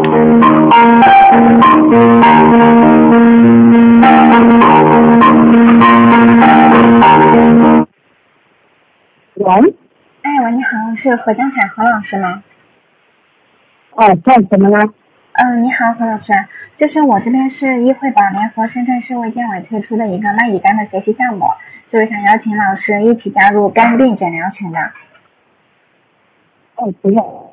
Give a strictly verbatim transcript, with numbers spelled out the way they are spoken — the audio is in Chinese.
喂， 哎，喂，你好，是何江彩何老师吗？ 哦，干什么呢？ 嗯，你好，何老师，就是我这边是医惠宝联合深圳市卫健委推出的一个麦乙肝的学习项目，就是想邀请老师一起加入肝病诊疗群的。 哦，不用。